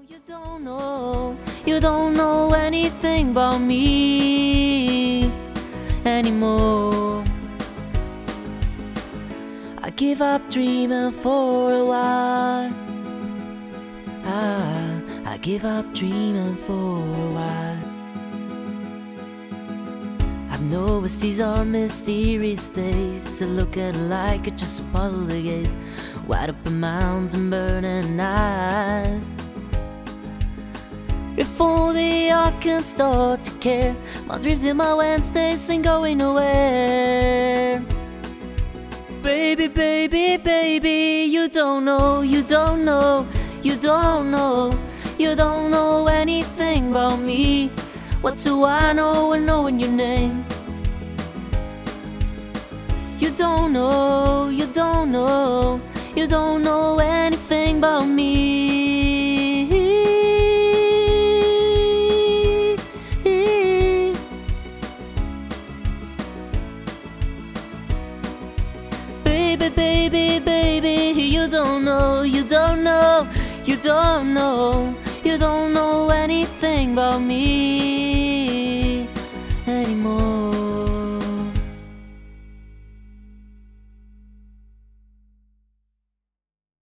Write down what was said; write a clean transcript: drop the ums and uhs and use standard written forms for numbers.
You don't know anything about me anymore. I give up dreaming for a while. I give up dreaming for a while. I've noticed these are mysterious days, to look at it like it's just a puzzle to gaze, wide open mouths and burning eyes. If only I can start to care, my dreams and my Wednesdays ain't going nowhere. Baby, baby, baby, you don't know, you don't know, you don't know, you don't know anything about me. What do I know when knowing your name? You don't know, you don't know, you don't know anything about me. Baby, baby, baby, you don't know, you don't know, you don't know, you don't know anything about me.